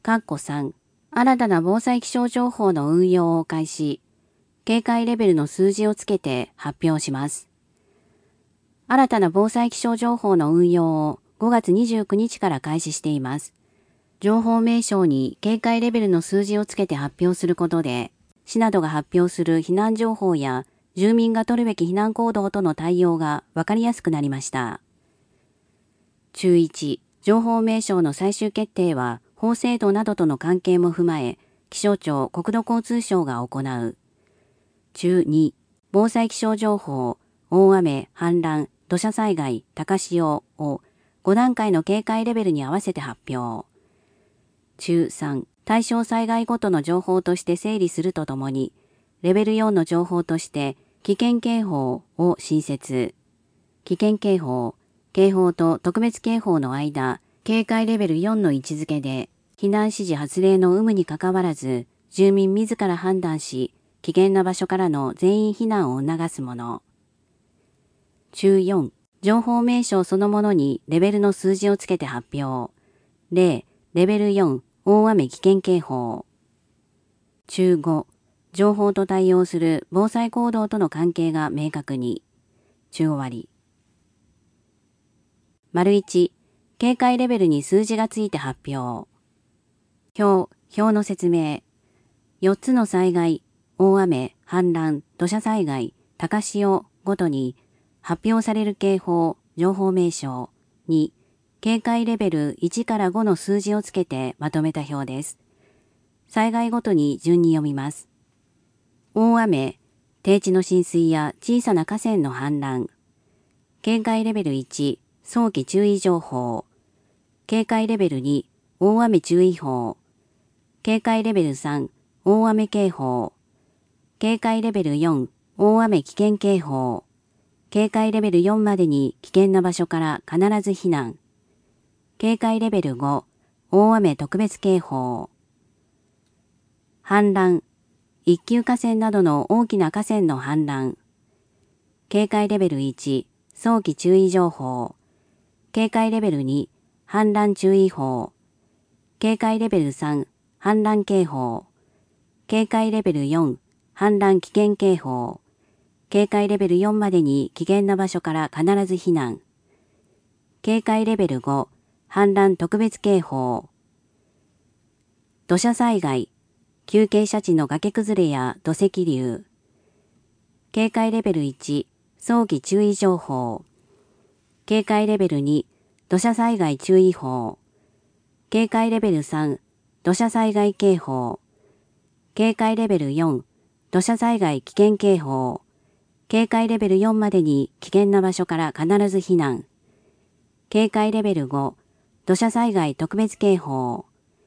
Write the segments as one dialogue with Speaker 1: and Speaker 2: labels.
Speaker 1: 3、新たな防災気象情報の運用を開始。警戒レベルの数字をつけて発表します。新たな防災気象情報の運用を5月29日から開始しています。情報名称に警戒レベルの数字をつけて発表することで、市などが発表する避難情報や住民が取るべき避難行動との対応が分かりやすくなりました。注1、情報名称の最終決定は法制度などとの関係も踏まえ、気象庁・国土交通省が行う。注2、防災気象情報、大雨、氾濫、土砂災害、高潮を5段階の警戒レベルに合わせて発表。注3、対象災害ごとの情報として整理するとともに、レベル4の情報として危険警報を新設。危険警報、警報と特別警報の間、警戒レベル4の位置づけで、避難指示発令の有無にかかわらず、住民自ら判断し、危険な場所からの全員避難を促すもの。注4、情報名称そのものにレベルの数字をつけて発表。例、レベル4、大雨危険警報。注5、情報と対応する防災行動との関係が明確に。注終わり。1、警戒レベルに数字がついて発表。表の説明。4つの災害、大雨、氾濫、土砂災害、高潮ごとに発表される警報、情報名称に警戒レベル1から5の数字をつけてまとめた表です。災害ごとに順に読みます。大雨、低地の浸水や小さな河川の氾濫。警戒レベル1、早期注意情報。警戒レベル2、大雨注意報。警戒レベル3、大雨警報。警戒レベル4、大雨危険警報。警戒レベル4までに危険な場所から必ず避難。警戒レベル5、大雨特別警報。氾濫、一級河川などの大きな河川の氾濫。警戒レベル1、早期注意情報。警戒レベル2、氾濫注意報。警戒レベル3、氾濫警報。警戒レベル4、氾濫危険警報。警戒レベル4までに危険な場所から必ず避難。警戒レベル5、氾濫特別警報。土砂災害、急傾斜地の崖崩れや土石流。警戒レベル1、早期注意情報。警戒レベル2、土砂災害注意報。警戒レベル3、土砂災害警報。警戒レベル4、土砂災害危険警報。警戒レベル4までに危険な場所から必ず避難。警戒レベル5、土砂災害特別警報。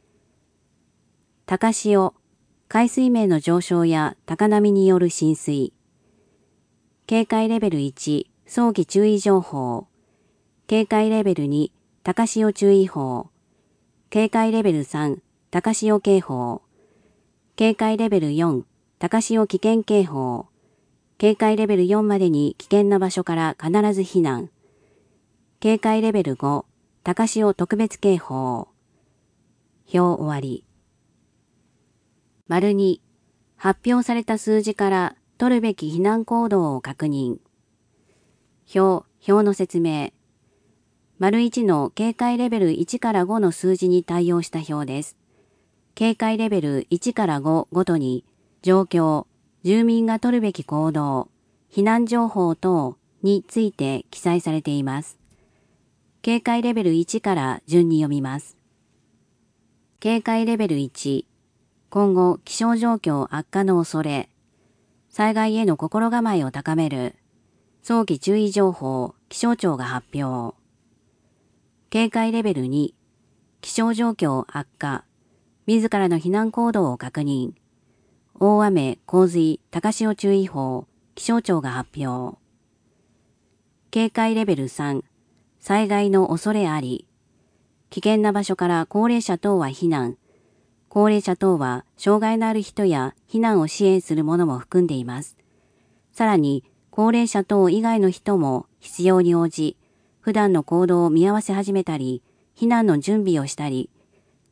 Speaker 1: 高潮、海水面の上昇や高波による浸水。警戒レベル1、早期注意情報。警戒レベル2、高潮注意報。警戒レベル3、高潮警報。警戒レベル4、高潮危険警報。警戒レベル4までに危険な場所から必ず避難。警戒レベル5、高潮特別警報。表終わり。2、発表された数字から取るべき避難行動を確認。表の説明。1の警戒レベル1から5の数字に対応した表です。警戒レベル1から5ごとに状況、住民が取るべき行動、避難情報等について記載されています。警戒レベル1から順に読みます。警戒レベル1、今後気象状況悪化の恐れ、災害への心構えを高める、早期注意情報、気象庁が発表。警戒レベル2、気象状況悪化、自らの避難行動を確認。大雨、洪水、高潮注意報、気象庁が発表。警戒レベル3、災害の恐れあり。危険な場所から高齢者等は避難。高齢者等は障害のある人や避難を支援する者も含んでいます。さらに、高齢者等以外の人も必要に応じ、普段の行動を見合わせ始めたり、避難の準備をしたり、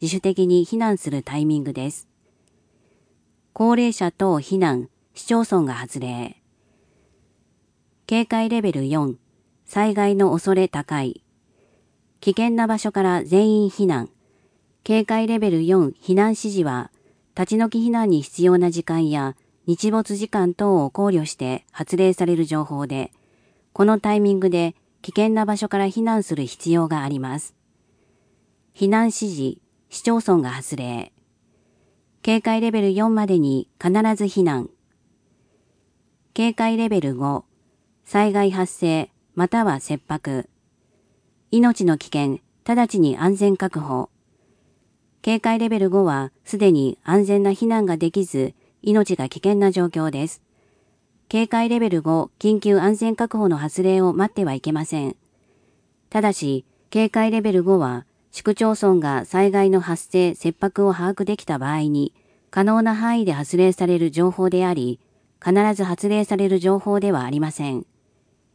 Speaker 1: 自主的に避難するタイミングです。高齢者等避難、市町村が発令。警戒レベル4、災害の恐れ高い。危険な場所から全員避難。警戒レベル4避難指示は、立ち退き避難に必要な時間や日没時間等を考慮して発令される情報で、このタイミングで危険な場所から避難する必要があります。避難指示、市町村が発令。警戒レベル4までに必ず避難。警戒レベル5、災害発生または切迫。命の危険、直ちに安全確保。警戒レベル5はすでに安全な避難ができず、命が危険な状況です。警戒レベル5緊急安全確保の発令を待ってはいけません。ただし、警戒レベル5は市区町村が災害の発生・切迫を把握できた場合に、可能な範囲で発令される情報であり、必ず発令される情報ではありません。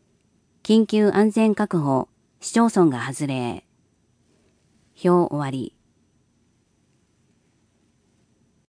Speaker 1: 緊急安全確保、市町村が発令。表終わり。